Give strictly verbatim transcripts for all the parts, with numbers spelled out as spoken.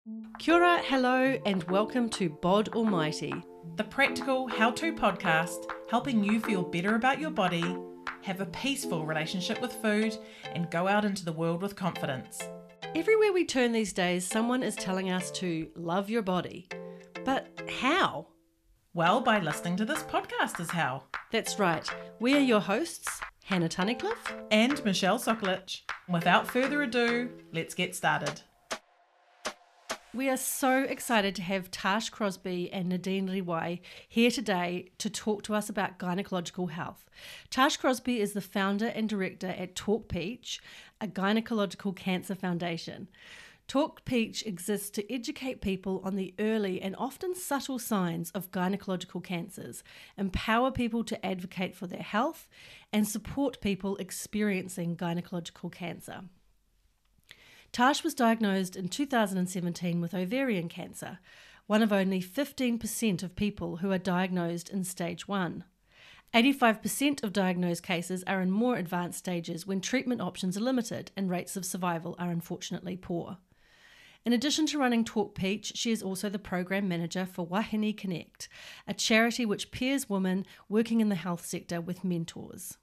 Kia ora, hello, and welcome to Bod Almighty. The practical how-to podcast helping you feel better about your body, have a peaceful relationship with food, and go out into the world with confidence. Everywhere we turn these days, someone is telling us to love your body. But how? Well, by listening to this podcast is how. That's right. We are your hosts, Hannah Tunnicliffe And Michelle Sokolich. Without further ado, let's get started. We are so excited to have Tash Crosby and Nadine Riwai here today to talk to us about gynecological health. Tash Crosby is the founder and director at Talk Peach, a gynecological cancer foundation. Talk Peach exists to educate people on the early and often subtle signs of gynecological cancers, empower people to advocate for their health, and support people experiencing gynecological cancer. Tash was diagnosed in two thousand seventeen with ovarian cancer, one of only fifteen percent of people who are diagnosed in stage one. eighty-five percent of diagnosed cases are in more advanced stages when treatment options are limited and rates of survival are unfortunately poor. In addition to running Talk Peach, she is also the program manager for Wahine Connect, a charity which pairs women working in the health sector with mentors.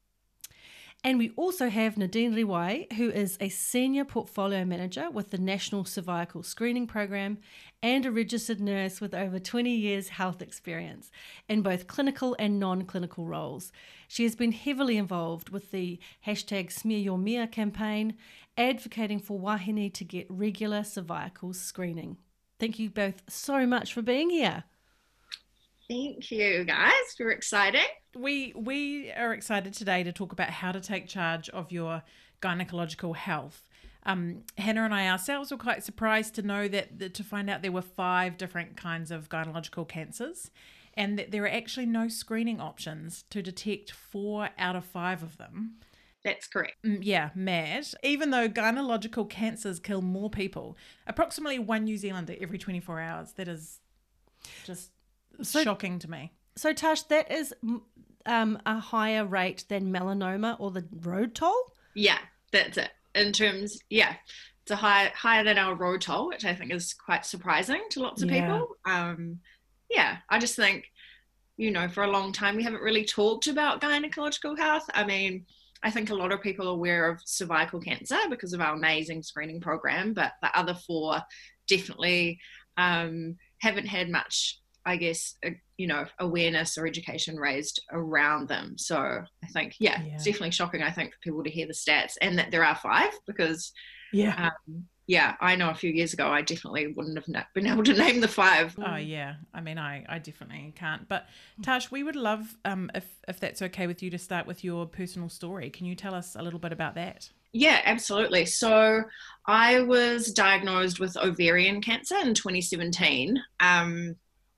And we also have Nadine Riwai, who is a senior portfolio manager with the National Cervical Screening Program and a registered nurse with over twenty years health experience in both clinical and non-clinical roles. She has been heavily involved with the hashtag Smear Your Mia campaign, advocating for wahine to get regular cervical screening. Thank you both so much for being here. Thank you, guys. We're exciting. We we are excited today to talk about how to take charge of your gynecological health. Um, Hannah and I ourselves were quite surprised to know that, that to find out there were five different kinds of gynecological cancers, and that there are actually no screening options to detect four out of five of them. That's correct. Mm, Yeah, mad. Even though gynecological cancers kill more people, approximately one New Zealander every twenty-four hours. That is just So- shocking to me. So Tash, that is um, a higher rate than melanoma or the road toll? Yeah, that's it. In terms, yeah, it's a high, higher than our road toll, which I think is quite surprising to lots of Yeah. people. Um, yeah, I just think, you know, for a long time we haven't really talked about gynecological health. I mean, I think a lot of people are aware of cervical cancer because of our amazing screening program, but the other four definitely um, haven't had much, I guess, uh, you know, awareness or education raised around them. So I think, yeah, Yeah. it's definitely shocking, I think, for people to hear the stats and that there are five because, Yeah. um, yeah, I know a few years ago I definitely wouldn't have na- been able to name the five. Oh yeah, I mean, I, I definitely can't. But Tash, we would love, um, if if that's okay with you, to start with your personal story. Can you tell us a little bit about that? Yeah, absolutely. So I was diagnosed with ovarian cancer in twenty seventeen. Um,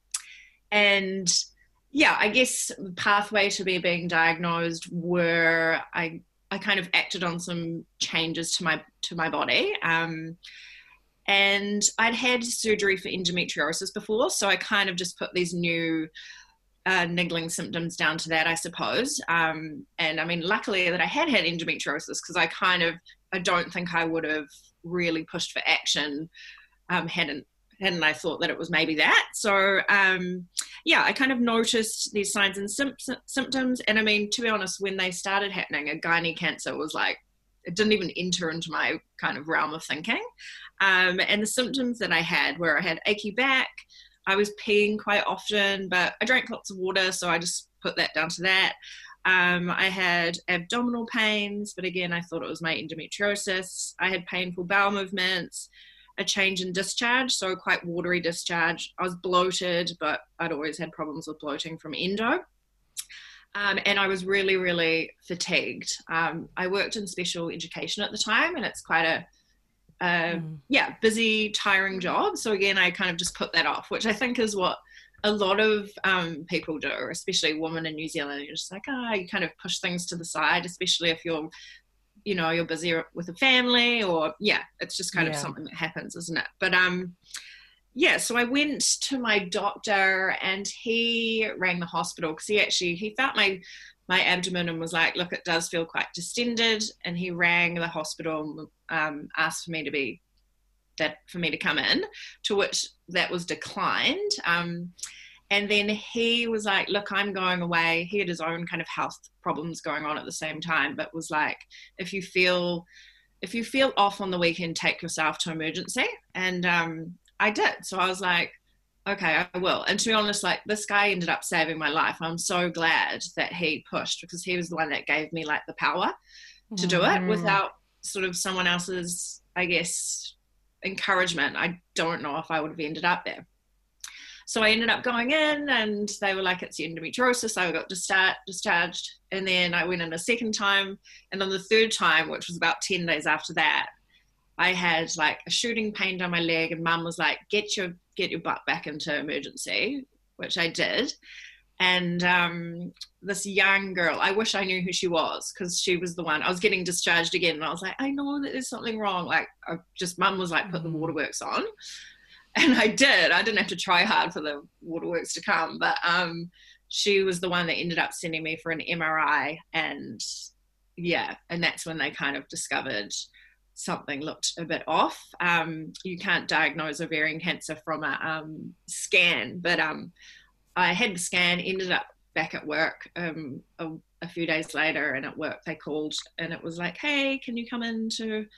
and yeah, I guess the pathway to me being diagnosed were I I kind of acted on some changes to my to my body. Um, and I'd had surgery for endometriosis before, so I kind of just put these new uh, niggling symptoms down to that, I suppose. Um, and I mean, luckily that I had had endometriosis because I kind of I don't think I would have really pushed for action um, hadn't hadn't I thought that it was maybe that. So um, yeah, I kind of noticed these signs and sim- symptoms. And I mean, to be honest, when they started happening, a gynae cancer was like, it didn't even enter into my kind of realm of thinking. Um, and the symptoms that I had were I had achy back, I was peeing quite often, but I drank lots of water, so I just put that down to that. Um, I had abdominal pains, but again, I thought it was my endometriosis. I had painful bowel movements, a change in discharge, so quite watery discharge. I was bloated, but I'd always had problems with bloating from endo. Um, and I was really, really fatigued. Um, I worked in special education at the time, and it's quite a, a Mm. yeah, busy, tiring job. So again, I kind of just put that off, which I think is what a lot of um, people do, especially women in New Zealand. You're just like, ah, oh, you kind of push things to the side, especially if you're you know, you're busy with a family or, yeah, it's just kind Yeah. of something that happens, isn't it? But, um, yeah, so I went to my doctor and he rang the hospital because he actually, he felt my, my abdomen and was like, look, it does feel quite distended. And he rang the hospital and um, asked for me to be that for me to come in, to which that was declined. Um, and then he was like, look, I'm going away. He had his own kind of health problems going on at the same time, but was like, if you feel, if you feel off on the weekend, take yourself to emergency. And um, I did. So I was like, okay, I will. And to be honest, like, this guy ended up saving my life. I'm so glad that he pushed, because he was the one that gave me like the power to do it. Without sort of someone else's, I guess, encouragement, I don't know if I would have ended up there. So I ended up going in, and they were like, it's endometriosis. I got discharged, discharged. And then I went in a second time. And on the third time, which was about ten days after that, I had like a shooting pain down my leg, and mum was like, get your, get your butt back into emergency, which I did. And um, this young girl, I wish I knew who she was, because she was the one, I was getting discharged again. And I was like, I know that there's something wrong. Like, I just, mum was like, put the waterworks on. And I did. I didn't have to try hard for the waterworks to come. But um, she was the one that ended up sending me for an M R I. And yeah, and that's when they kind of discovered something looked a bit off. Um, you can't diagnose ovarian cancer from a um, scan, but um, I had the scan, ended up back at work um, a, a few days later, and at work they called, and it was like, hey, can you come in to,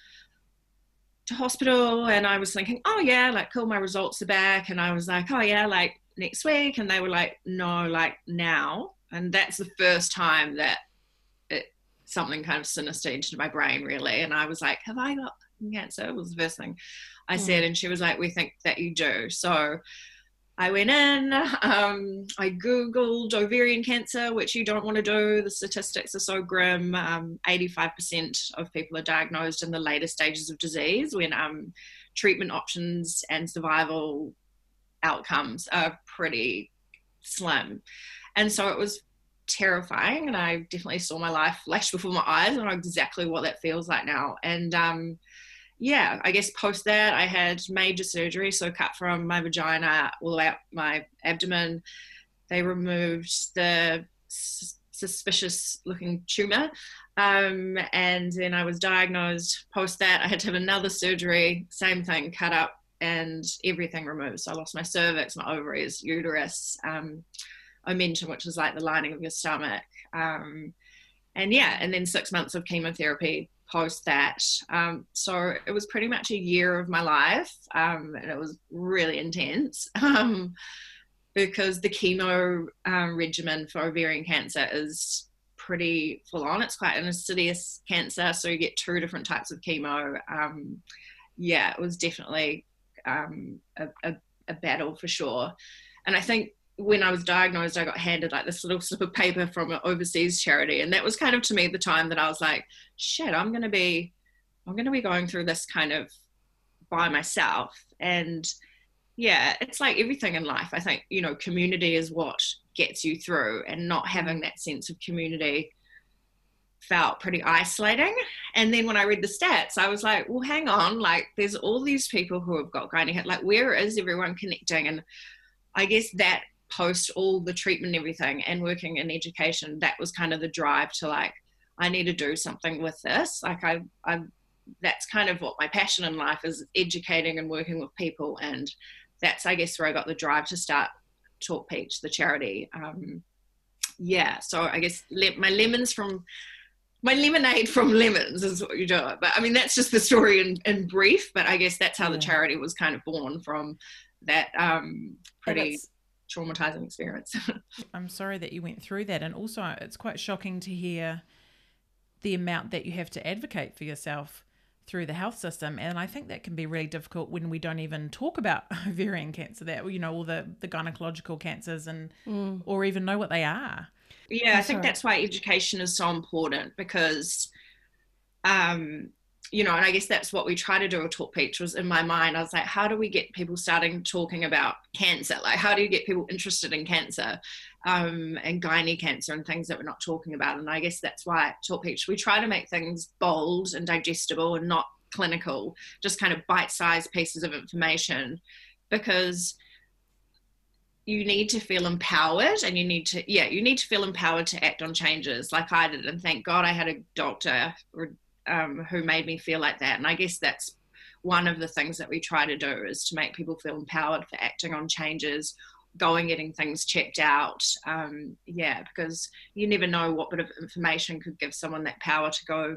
to hospital? And I was thinking, oh yeah, like, cool, my results are back. And I was like, oh yeah, like next week. And they were like, no, like now. And that's the first time that it, something kind of sinister entered my brain, really. And I was like, have I got cancer? Was the first thing I mm. said. And she was like, we think that you do. So I went in, um, I Googled ovarian cancer, which you don't want to do. The statistics are so grim. Um, eighty-five percent of people are diagnosed in the later stages of disease, when um, treatment options and survival outcomes are pretty slim. And so it was terrifying, and I definitely saw my life flash before my eyes, and I know exactly what that feels like now. And um, yeah, I guess post that I had major surgery, so cut from my vagina all the way up my abdomen. They removed the s- suspicious looking tumor, um, and then I was diagnosed. Post that I had to have another surgery, same thing, cut up and everything removed. So I lost my cervix, my ovaries, uterus, um, omentum, which is like the lining of your stomach, um, and yeah, and then six months of chemotherapy post that. Um, so it was pretty much a year of my life, um, and it was really intense, um, because the chemo um, regimen for ovarian cancer is pretty full on. It's quite an insidious cancer, so you get two different types of chemo. Um, yeah, it was definitely um, a, a, a battle for sure. And I think when I was diagnosed, I got handed like this little slip of paper from an overseas charity. And that was kind of, to me, the time that I was like, shit, I'm going to be, I'm going to be going through this kind of by myself. And yeah, it's like everything in life. I think, you know, community is what gets you through, and not having that sense of community felt pretty isolating. And then when I read the stats, I was like, well, hang on, like, there's all these people who have got gynae, like, where is everyone connecting? And I guess that post all the treatment and everything, and working in education, that was kind of the drive to like, I need to do something with this. Like I, I, that's kind of what my passion in life is, educating and working with people. And that's, I guess, where I got the drive to start Talk Peach, the charity. Um, yeah. So I guess le- my lemons from, my lemonade from lemons is what you do. But I mean, that's just the story in, in brief, but I guess that's how the charity was kind of born, from that um, pretty traumatizing experience. I'm sorry that you went through that. And also it's quite shocking to hear the amount that you have to advocate for yourself through the health system. And I think that can be really difficult when we don't even talk about ovarian cancer, that, you know, all the, the gynecological cancers, and mm. or even know what they are. Yeah, I'm I think sorry. That's why education is so important, because um you know, and I guess that's what we try to do with Talk Peach. Was in my mind, I was like, how do we get people starting talking about cancer? Like, how do you get people interested in cancer, um, and gynae cancer, and things that we're not talking about? And I guess that's why Talk Peach, we try to make things bold and digestible and not clinical, just kind of bite-sized pieces of information, because you need to feel empowered, and you need to, yeah, you need to feel empowered to act on changes like I did. And thank God I had a doctor or Um, who made me feel like that. And I guess that's one of the things that we try to do is to make people feel empowered for acting on changes, going, getting things checked out. Um, yeah, because you never know what bit of information could give someone that power to go,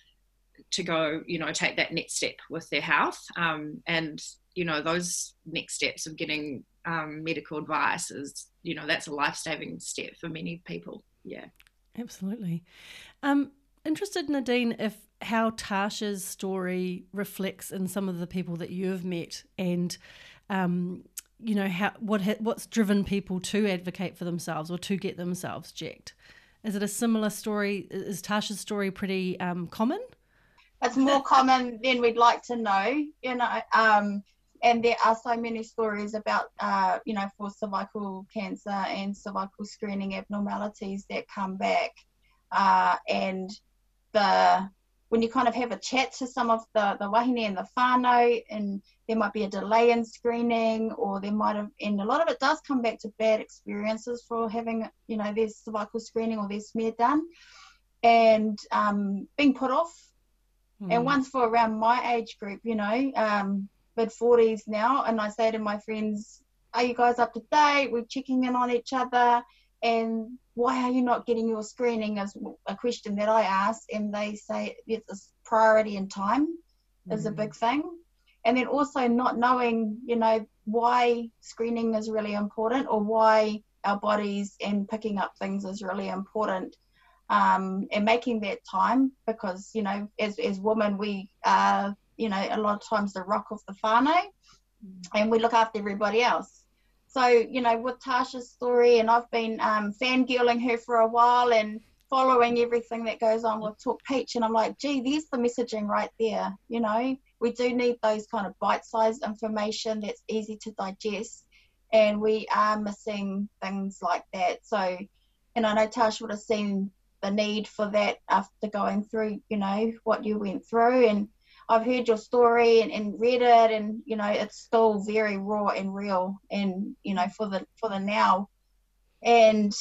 to go, you know, take that next step with their health. Um, and, you know, those next steps of getting um, medical advice is, you know, that's a life-saving step for many people. Yeah. Absolutely. Um, interested, Nadine, if how Tasha's story reflects in some of the people that you've met, and um, you know, how what what's driven people to advocate for themselves or to get themselves checked. Is it a similar story? Is Tasha's story pretty um, common? It's more common than we'd like to know, you know. Um, and there are so many stories about, uh, you know, for cervical cancer and cervical screening abnormalities that come back. Uh, and the when you kind of have a chat to some of the, the wahine and the whānau, and there might be a delay in screening, or there might have, and a lot of it does come back to bad experiences for having, you know, their cervical screening or their smear done, and um, being put off. Mm. And one's for around my age group, you know, um, mid forties now, and I say to my friends, are you guys up to date? We're checking in on each other, and why are you not getting your screening is a question that I ask, and they say it's a priority in time mm. is a big thing. And then also not knowing, you know, why screening is really important, or why our bodies and picking up things is really important. Um, and making that time, because, you know, as, as women, we are, you know, a lot of times the rock of the whānau, mm. and we look after everybody else. So, you know, with Tasha's story, and I've been um, fangirling her for a while and following everything that goes on with Talk Peach, and I'm like, gee, there's the messaging right there. You know, we do need those kind of bite-sized information that's easy to digest, and we are missing things like that. So, and I know Tasha would have seen the need for that after going through, you know, what you went through, and I've heard your story and, and read it, and, you know, it's still very raw and real, and, you know, for the for the now. And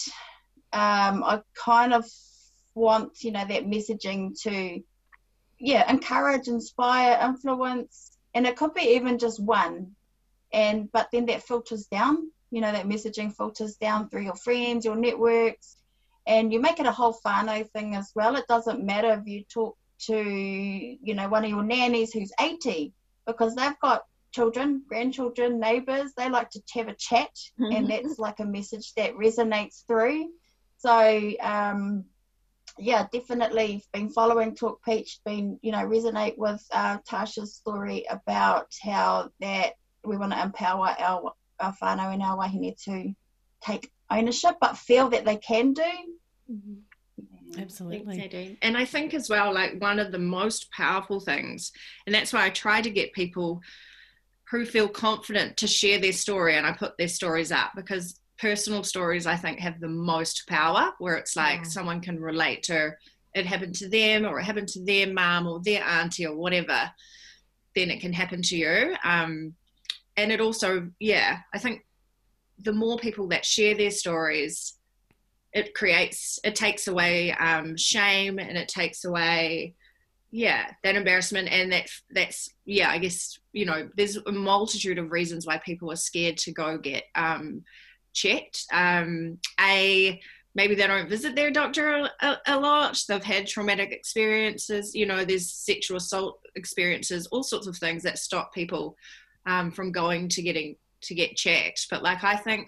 um, I kind of want, you know, that messaging to, yeah, encourage, inspire, influence, and it could be even just one, and but then that filters down, you know, that messaging filters down through your friends, your networks, and you make it a whole whānau thing as well. It doesn't matter if you talk to, you know, one of your nannies who's eighty, because they've got children, grandchildren, neighbours, they like to have a chat, mm-hmm. and that's like a message that resonates through. So, um, yeah, definitely been following Talk Peach, been, you know, resonate with uh, Tasha's story about how that we want to empower our, our whānau and our wahine to take ownership, but feel that they can do. Mm-hmm. Absolutely. Thanks, Nadine. And I think as well, like, one of the most powerful things, and that's why I try to get people who feel confident to share their story, and I put their stories up, because personal stories, I think, have the most power, where it's like yeah. someone can relate to it happened to them, or it happened to their mum or their auntie or whatever, then it can happen to you. Um, and it also, yeah, I think the more people that share their stories, it creates, it takes away um, shame, and it takes away, yeah, that embarrassment. And that, that's, yeah, I guess, you know, there's a multitude of reasons why people are scared to go get um, checked. Um, a, maybe they don't visit their doctor a, a lot. They've had traumatic experiences, you know, there's sexual assault experiences, all sorts of things that stop people um, from going to getting, to get checked. But like, I think,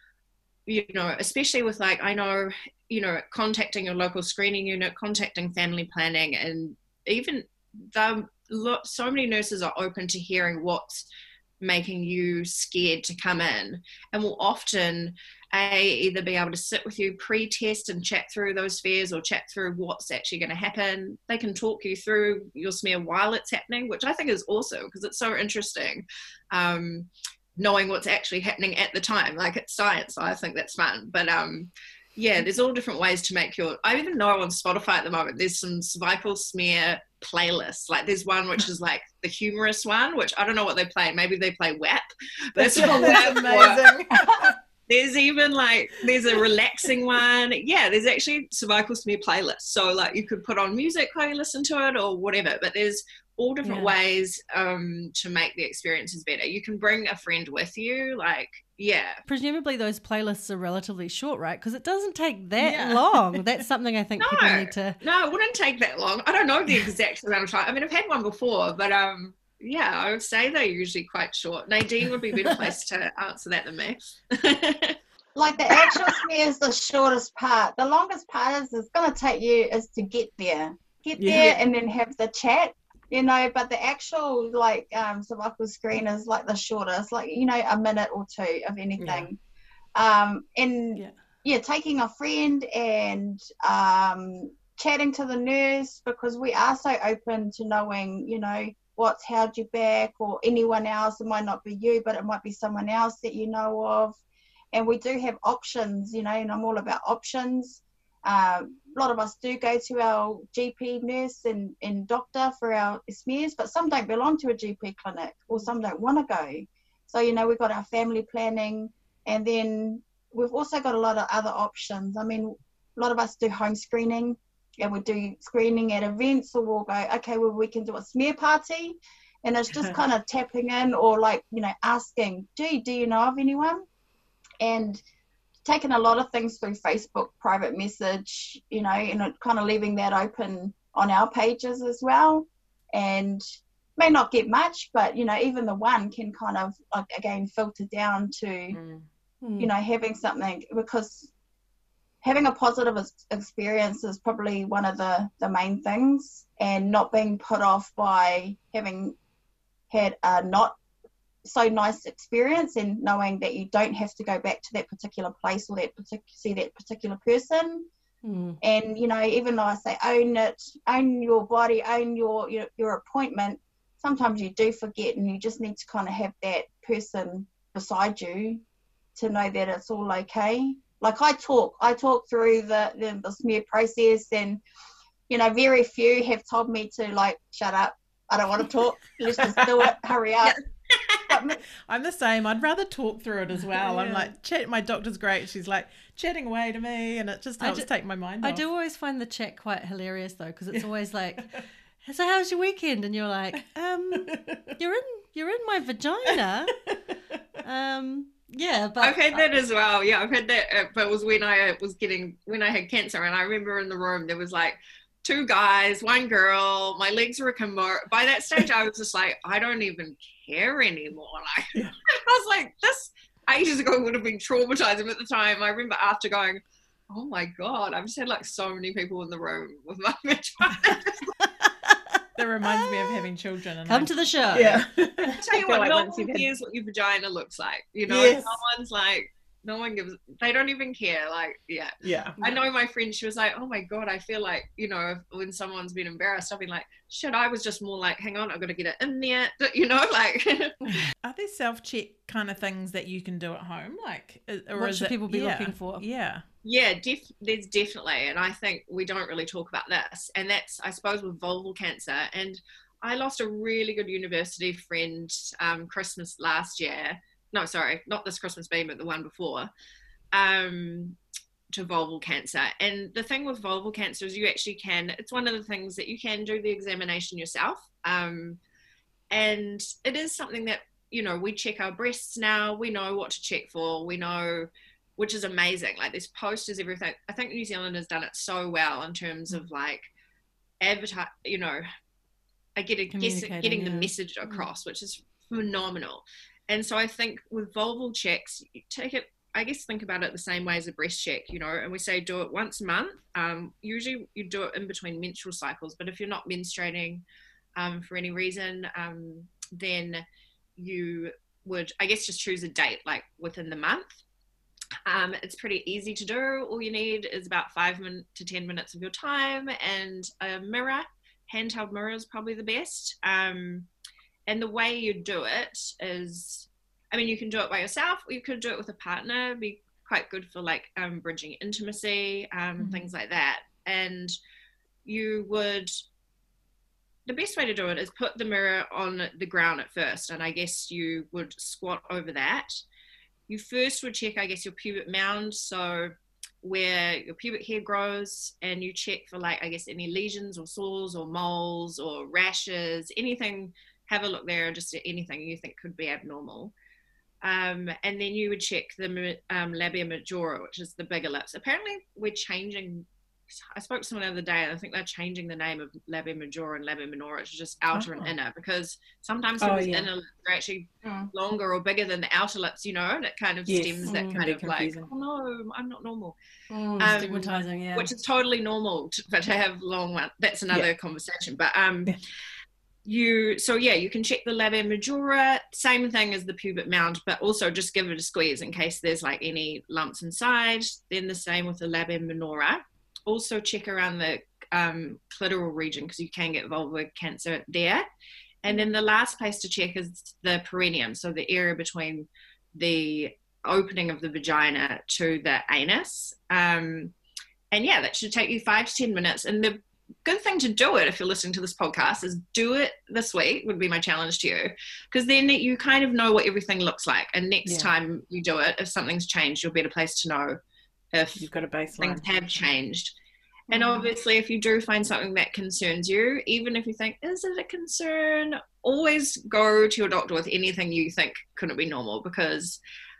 you know, especially with, like, I know, you know, contacting your local screening unit, contacting family planning, and even the so many nurses are open to hearing what's making you scared to come in, and will often a either be able to sit with you pre-test and chat through those fears, or chat through what's actually going to happen. They can talk you through your smear while it's happening, which I think is awesome, because it's so interesting. Um, knowing what's actually happening at the time, like, it's science, so I think that's fun. But um yeah, there's all different ways to make your, I even know on Spotify at the moment there's some cervical smear playlists. Like, there's one which is like the humorous one, which I don't know what they play, maybe they play W A P. That's amazing. There's even like, there's a relaxing one. Yeah, there's actually cervical smear playlists. So like, you could put on music while you listen to it or whatever, but there's all different Yeah. ways um, to make the experiences better. You can bring a friend with you, like, yeah. Presumably those playlists are relatively short, right? Because it doesn't take that Yeah. long. That's something I think No, people need to... no, it wouldn't take that long. I don't know the exact amount of time. I mean, I've had one before, but um, yeah, I would say they're usually quite short. Nadine would be a better place to answer that than me. Like the actual smear is the shortest part. The longest part is it's going to take you is to get there, get Yeah. there, and then have the chat. You know, but the actual like um, cervical screen is like the shortest, like you know, a minute or two of anything. Um, and Yeah. yeah, taking a friend and um, chatting to the nurse, because we are so open to knowing, you know, what's held you back, or anyone else. It might not be you, but it might be someone else that you know of. And we do have options, you know, and I'm all about options. Um, a lot of us do go to our G P nurse and, and doctor for our smears, but some don't belong to a G P clinic, or some don't want to go. So, you know, we've got our family planning, and then we've also got a lot of other options. I mean, a lot of us do home screening, and we do screening at events, so we'll go, okay, well, we can do a smear party, and it's just kind of tapping in, or like, you know, asking, gee, do you know of anyone? And taking a lot of things through Facebook private message, you know, and kind of leaving that open on our pages as well. And may not get much, but, you know, even the one can kind of, like, again, filter down to, Mm. you know, having something, because having a positive experience is probably one of the, the main things, and not being put off by having had a not so nice experience, and knowing that you don't have to go back to that particular place or that particular see that particular person. Mm. And you know, even though I say own it, own your body, own your your, your appointment, sometimes you do forget, and you just need to kind of have that person beside you to know that it's all okay. Like I talk I talk through the the, the smear process, and you know, very few have told me to, like, shut up, I don't want to talk, let's just do it, hurry up. But I'm the same. I'd rather talk through it as well. I'm Yeah. like, chat. My doctor's great. She's like chatting away to me, and it just I helps do- take my mind I off. do always find the chat quite hilarious though, because it's always like, so how's your weekend? And you're like, um, you're in, you're in my vagina. Um, yeah, but I've had that as well. Yeah, I've had that. uh, But it was when I was getting, when I had cancer, and I remember in the room there was like two guys, one girl. My legs were akimbo. By that stage, I was just like, I don't even care anymore. Like, Yeah. I was like, this ages ago would have been traumatizing at the time. I remember after going, oh my god, I've just had like so many people in the room with my vagina. That reminds me of having children. And come I, to the show. yeah. I tell you I feel what, like no once one you've had- cares what your vagina looks like. You know, Yes. no one's like, no one gives. They don't even care. Like, yeah. yeah. I know my friend, she was like, oh my God, I feel like, you know, if, when someone's been embarrassed, I've been like, shit, I was just more like, hang on, I've got to get it in there. You know, like, Are there self-check kind of things that you can do at home? Like, i- or What is should it- people be yeah, looking for? Yeah. yeah, def- there's definitely. And I think we don't really talk about this. And that's, I suppose, with vulval cancer. And I lost a really good university friend um, Christmas last year. No, sorry, not this Christmas being, but the one before. Um, to vulval cancer. And the thing with vulval cancer is you actually can, it's one of the things that you can do the examination yourself. Um, and it is something that, you know, we check our breasts now, we know what to check for, we know, which is amazing. Like there's posters, everything. I think New Zealand has done it so well in terms of like advertise, you know, I get a, guess Communicating, getting the yeah. message across, which is phenomenal. And so I think with vulval checks, you take it, I guess think about it the same way as a breast check, you know, and we say do it once a month. Um, usually you do it in between menstrual cycles, but if you're not menstruating um, for any reason, um, then you would, I guess, just choose a date like within the month. Um, it's pretty easy to do. All you need is about five min- to ten minutes of your time and a mirror. Handheld mirror is probably the best. Um, and the way you do it is, I mean, you can do it by yourself, or you could do it with a partner. It'd be quite good for like um, bridging intimacy, um, Mhm. things like that. And you would, the best way to do it is put the mirror on the ground at first. And I guess you would squat over that. You first would check, I guess, your pubic mound. So where your pubic hair grows, and you check for, like, I guess, any lesions or sores or moles or rashes, anything. Have a look there, just anything you think could be abnormal. Um, and then you would check the um, labia majora, which is the bigger lips. Apparently, we're changing. I spoke to someone the other day, and I think they're changing the name of labia majora and labia minora to just outer oh. and inner, because sometimes oh, people's yeah. inner lips are actually mm. longer or bigger than the outer lips, you know, and it kind of yes. stems mm, that kind of confusing. like, oh no, I'm not normal. Mm, um, stigmatizing, yeah. Which is totally normal, to, but to have long ones, that's another yeah. conversation. But um, yeah. you, so yeah, you can check the labia majora, same thing as the pubic mound, but also just give it a squeeze in case there's like any lumps inside. Then the same with the labia minora. Also check around the um, clitoral region, because you can get vulvar cancer there. And then the last place to check is the perineum, so the area between the opening of the vagina to the anus. Um, and yeah, that should take you five to ten minutes. And the good thing to do it, if you're listening to this podcast, is do it this week, would be my challenge to you, because then you kind of know what everything looks like. And next yeah. time you do it, if something's changed, you're better placed to know if you've got a baseline. Things have changed. Mm. And obviously, if you do find something that concerns you, even if you think, is it a concern, always go to your doctor with anything you think couldn't be normal, because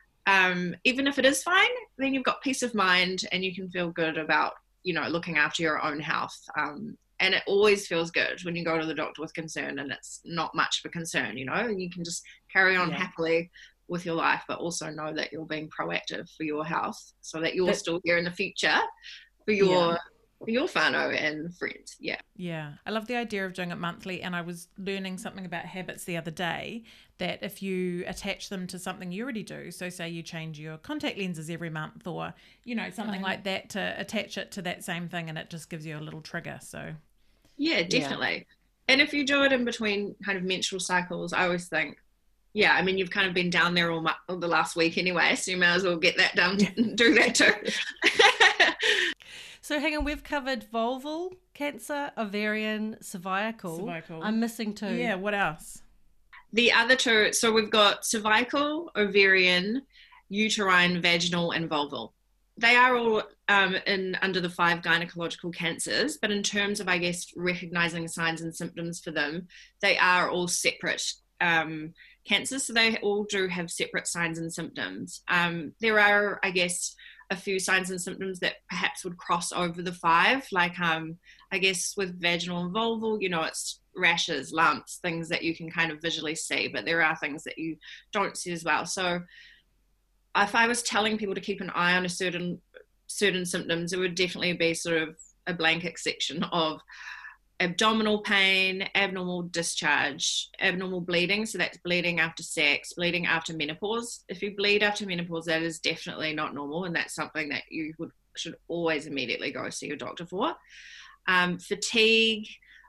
um, even if it is fine, then you've got peace of mind and you can feel good about, you know, looking after your own health. Um, and it always feels good when you go to the doctor with concern and it's not much of a concern, you know, and you can just carry on yeah. happily with your life, but also know that you're being proactive for your health, so that you're but, still here in the future for your yeah. for your whānau and friends. Yeah. Yeah. I love the idea of doing it monthly, and I was learning something about habits the other day, that if you attach them to something you already do, so say you change your contact lenses every month, or, you know, something mm. like that, to attach it to that same thing, and it just gives you a little trigger. So yeah, definitely. Yeah. And if you do it in between kind of menstrual cycles, I always think, yeah, I mean, you've kind of been down there all, my, all the last week anyway, so you may as well get that done, do that too. So hang on, we've covered vulval cancer, ovarian, cervical. Cervical. I'm missing two. Yeah, what else? The other two, so we've got cervical, ovarian, uterine, vaginal, and vulval. They are all um, in under the five gynecological cancers, but in terms of, I guess, recognizing signs and symptoms for them, they are all separate um, cancers, so they all do have separate signs and symptoms. Um, there are, I guess, a few signs and symptoms that perhaps would cross over the five, like um, I guess with vaginal and vulval, you know, it's rashes, lumps, things that you can kind of visually see, but there are things that you don't see as well. So if I was telling people to keep an eye on a certain certain symptoms, it would definitely be sort of a blanket section of abdominal pain, abnormal discharge, abnormal bleeding, so that's bleeding after sex, bleeding after menopause. If you bleed after menopause, that is definitely not normal, and that's something that you would should always immediately go see your doctor for. Um, fatigue,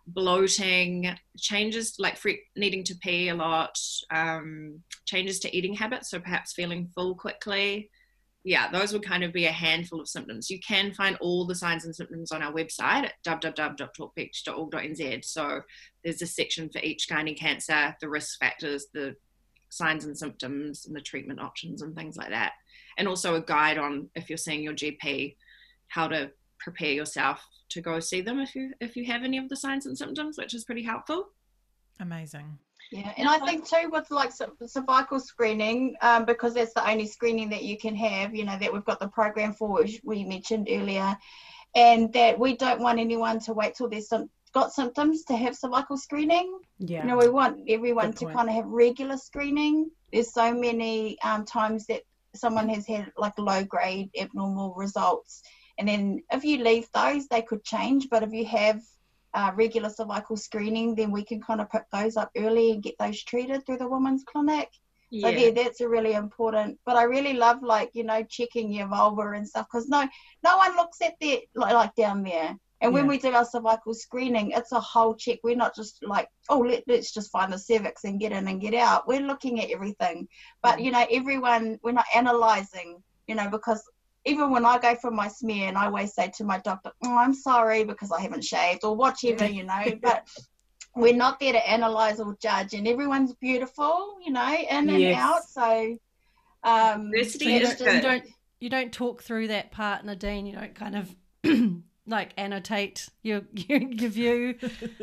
bloating, changes like free, needing to pee a lot, um, changes to eating habits, so perhaps feeling full quickly. Yeah, those would kind of be a handful of symptoms. You can find all the signs and symptoms on our website at w w w dot talk beach dot org dot n z. So there's a section for each gynae cancer, the risk factors, the signs and symptoms, and the treatment options and things like that. And also a guide on, if you're seeing your G P, how to prepare yourself to go see them if you if you have any of the signs and symptoms, which is pretty helpful. Amazing. Yeah, and I think too with like cervical screening, um, because that's the only screening that you can have, you know, that we've got the program for, which we mentioned earlier, and that we don't want anyone to wait till they've some, got symptoms to have cervical screening. Yeah. You know, we want everyone Good to point. kind of have regular screening. There's so many um, times that someone has had like low grade abnormal results, and then if you leave those, they could change, but if you have Uh, regular cervical screening, then we can kind of pick those up early and get those treated through the women's clinic. Yeah. So yeah, that's a really important. But I really love, like, you know, checking your vulva and stuff, because no, no one looks at that like, like down there. And yeah. when we do our cervical screening, it's a whole check. We're not just like, oh, let, let's just find the cervix and get in and get out. We're looking at everything. But, you know, everyone, we're not analysing, you know, because even when I go for my smear, and I always say to my doctor, oh, I'm sorry because I haven't shaved or whatever, you know, but we're not there to analyse or judge, and everyone's beautiful, you know, in and yes. out. So, um, diversity so you, is don't, you don't you don't talk through that part, Nadine. You don't kind of like annotate your your, your view.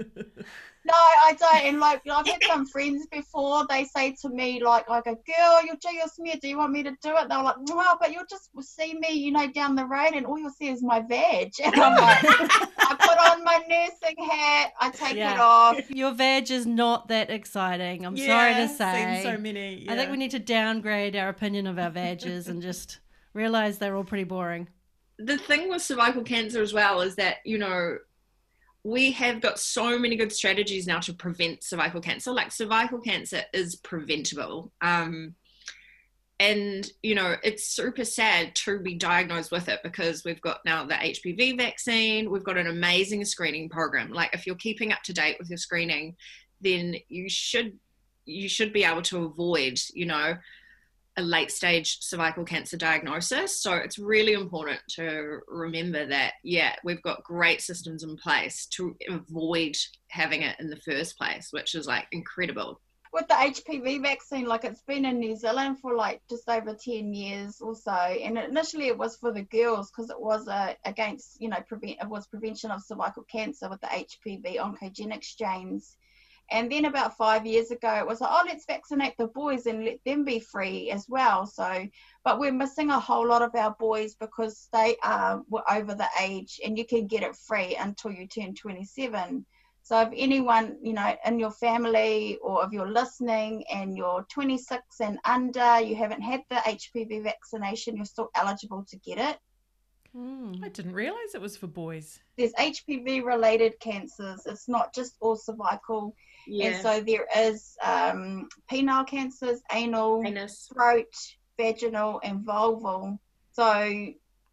No, I don't. And like, I've had some friends before. They say to me, like, like a girl, you'll do your smear. Do you want me to do it? They're like, no, but you'll just see me, you know, down the road, and all you'll see is my veg. And I'm like, I put on my nursing hat, I take Yeah. it off. Your veg is not that exciting. I'm Yeah, sorry to seen say. so many. I think yeah. we need to downgrade our opinion of our veggies and just realize they're all pretty boring. The thing with cervical cancer as well is that, you know, we have got so many good strategies now to prevent cervical cancer. Like, cervical cancer is preventable. Um, and, you know, it's super sad to be diagnosed with it, because we've got now the H P V vaccine. We've got an amazing screening program. Like, if you're keeping up to date with your screening, then you should, you should be able to avoid, you know, a late stage cervical cancer diagnosis. So it's really important to remember that, yeah, we've got great systems in place to avoid having it in the first place, which is like incredible. With the H P V vaccine, like, it's been in New Zealand for like just over ten years or so. And initially it was for the girls, because it was a, against, you know, prevent, it was prevention of cervical cancer with the H P V oncogenic strains. And then about five years ago, it was like, oh, let's vaccinate the boys and let them be free as well. So, but we're missing a whole lot of our boys, because they uh, were over the age, and you can get it free until you turn twenty-seven. So if anyone, you know, in your family, or if you're listening and you're twenty-six and under, you haven't had the H P V vaccination, you're still eligible to get it. Mm. I didn't realise it was for boys. There's H P V related cancers. It's not just all cervical. Yeah. And so there is um, penile cancers, anal, Anus. throat, vaginal, and vulval. So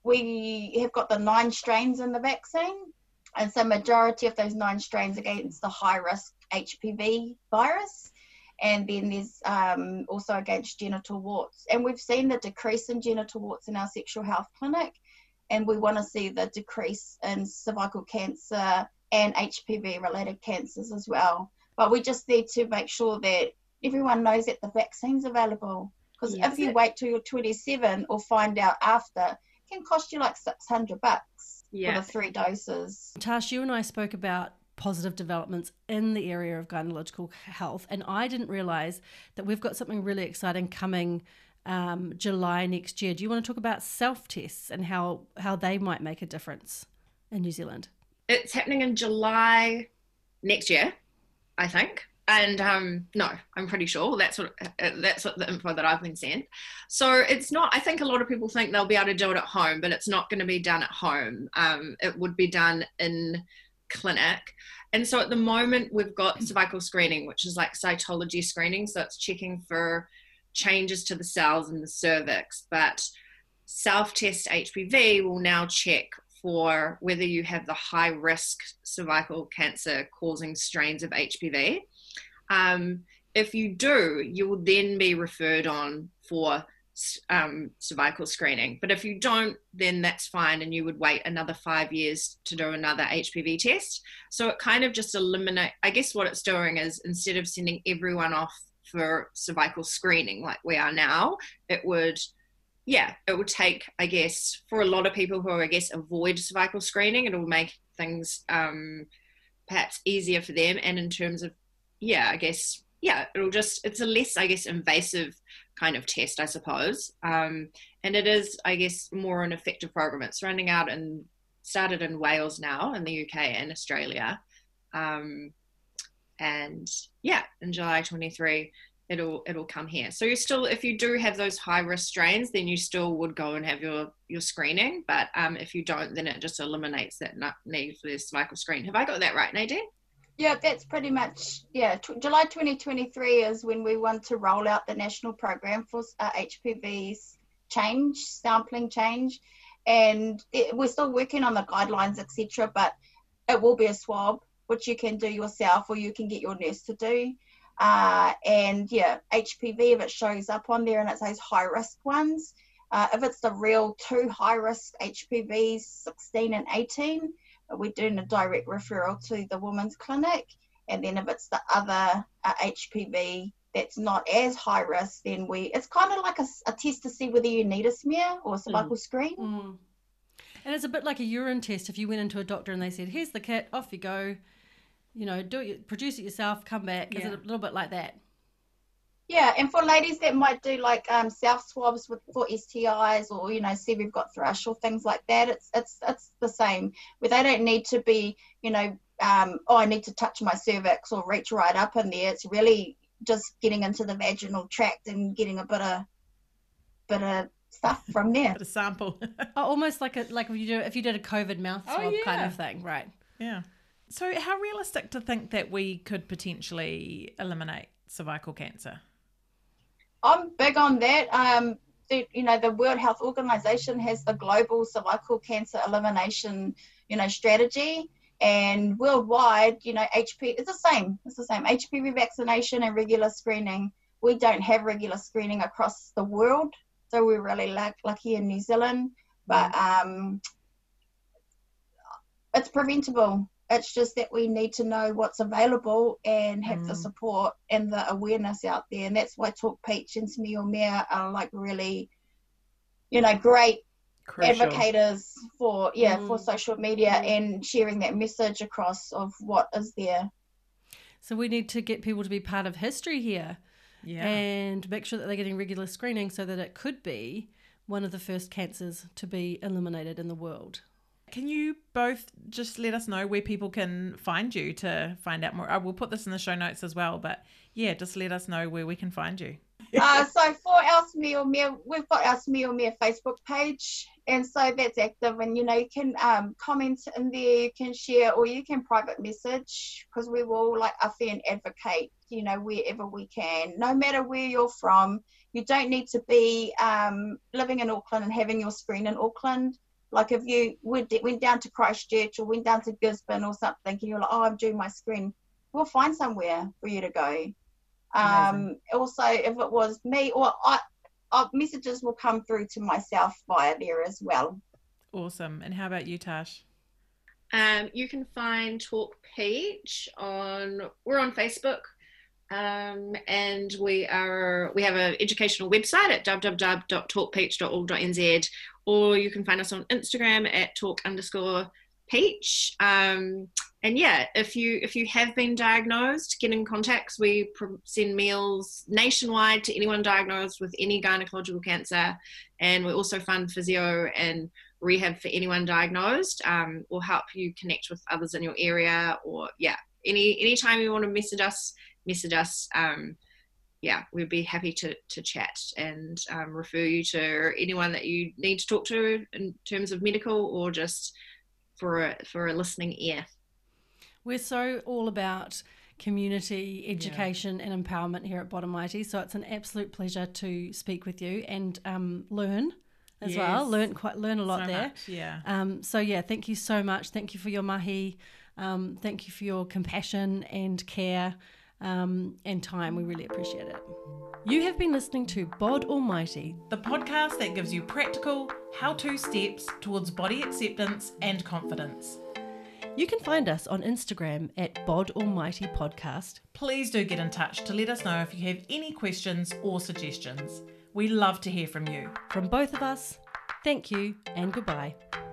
we have got the nine strains in the vaccine, and so majority of those nine strains against the high risk H P V virus. And then there's um, also against genital warts. And we've seen the decrease in genital warts in our sexual health clinic, and we want to see the decrease in cervical cancer and H P V related cancers as well. But we just need to make sure that everyone knows that the vaccine's available. Because Yes. if you wait till you're twenty-seven or find out after, it can cost you like six hundred bucks Yeah. for the three doses. Tash, you and I spoke about positive developments in the area of gynecological health, and I didn't realise that we've got something really exciting coming um, July next year. Do you want to talk about self-tests and how, how they might make a difference in New Zealand? It's happening in July next year, I think. And um, no, I'm pretty sure that's what uh, that's what the info that I've been sent. So it's not, I think a lot of people think they'll be able to do it at home, but it's not going to be done at home. Um, it would be done in clinic. And so at the moment we've got cervical screening, which is like cytology screening. So it's checking for changes to the cells in the cervix. But self-test H P V will now check for whether you have the high risk cervical cancer causing strains of H P V. Um, if you do, you will then be referred on for um, cervical screening. But if you don't, then that's fine, and you would wait another five years to do another H P V test. So it kind of just eliminate, I guess what it's doing is, instead of sending everyone off for cervical screening like we are now, it would yeah, it would take, I guess, for a lot of people who, I guess, avoid cervical screening, it will make things um, perhaps easier for them. And in terms of, yeah, I guess, yeah, it'll just, it's a less, I guess, invasive kind of test, I suppose. Um, and it is, I guess, more an effective program. It's running out and started in Wales now, in the U K and Australia. Um, and yeah, in July twenty-three, it'll it'll come here. So you still, if you do have those high risk strains, then you still would go and have your your screening. But um, if you don't, then it just eliminates that need for the cervical screen. Have I got that right, Nadine? Yeah, that's pretty much, yeah, t- July twenty twenty-three is when we want to roll out the national program for uh, H P V's change, sampling change. And it, we're still working on the guidelines, et cetera, but it will be a swab, which you can do yourself or you can get your nurse to do. Uh, and yeah, H P V, if it shows up on there and it's those high risk ones, uh, if it's the real two high risk H P Vs, sixteen and eighteen, we're doing a direct referral to the women's clinic. And then if it's the other uh, H P V that's not as high risk, then we, it's kind of like a, a test to see whether you need a smear or a cervical mm. screen. Mm. And it's a bit like a urine test. If you went into a doctor and they said, here's the kit, off you go, you know, do it, produce it yourself, come back. Yeah. Is it a little bit like that? Yeah, and for ladies that might do like um, self swabs with for S T Is, or you know, see we've got thrush or things like that, it's it's it's the same. Where they don't need to be, you know, um, oh, I need to touch my cervix or reach right up in there. It's really just getting into the vaginal tract and getting a bit of bit of stuff from there. Bit of sample. Oh, almost like a like if you do if you did a COVID mouth swab oh, yeah. kind of thing, right? Yeah. So, how realistic to think that we could potentially eliminate cervical cancer? I'm big on that. Um, the, you know, the World Health Organization has the global cervical cancer elimination, you know, strategy, and worldwide, you know, H P V, it's the same. It's the same. H P V vaccination and regular screening. We don't have regular screening across the world, so we're really luck, lucky in New Zealand. But um, it's preventable. It's just that we need to know what's available and have mm. the support and the awareness out there. And that's why Talk Peach and Smee or Mea are like really, you know, great Crucial. advocators for, yeah, mm. for social media mm. and sharing that message across of what is there. So we need to get people to be part of history here. Yeah. And make sure that they're getting regular screening so that it could be one of the first cancers to be eliminated in the world. Can you both just let us know where people can find you to find out more? I will put this in the show notes as well, but yeah, just let us know where we can find you. uh, so for our Smee or Mea, we've got our Smee or Mea Facebook page, and so that's active, and you know, you can um, comment in there, you can share, or you can private message, because we will like Awhi and advocate, you know, wherever we can, no matter where you're from. You don't need to be um, living in Auckland and having your screen in Auckland. Like if you went, went down to Christchurch or went down to Gisborne or something, and you're like, oh, I'm doing my screen, we'll find somewhere for you to go. Um, also, if it was me, or I, I, messages will come through to myself via there as well. Awesome. And how about you, Tash? Um, you can find Talk Peach on, we're on Facebook. Um, and we are we have an educational website at w w w dot talk peach dot org dot n z, or you can find us on Instagram at talk underscore peach. Um, and yeah, if you if you have been diagnosed, get in contact. We send meals nationwide to anyone diagnosed with any gynecological cancer, and we also fund physio and rehab for anyone diagnosed. Um, we'll help you connect with others in your area, or yeah, any anytime you want to message us. message us, um, yeah, we'd be happy to, to chat and um, refer you to anyone that you need to talk to in terms of medical or just for a, for a listening ear. We're so all about community education yeah. and empowerment here at Botomighty, so it's an absolute pleasure to speak with you and um, learn as yes. well. Learn quite learn a lot so there. Much, yeah. Um, so yeah, thank you so much. Thank you for your mahi. Um, thank you for your compassion and care. Um, and time. We really appreciate it. You have been listening to Bod Almighty, the podcast that gives you practical, how-to steps towards body acceptance and confidence. You can find us on Instagram at Bod Almighty Podcast. Please do get in touch to let us know if you have any questions or suggestions. We love to hear from you. From both of us, thank you and goodbye.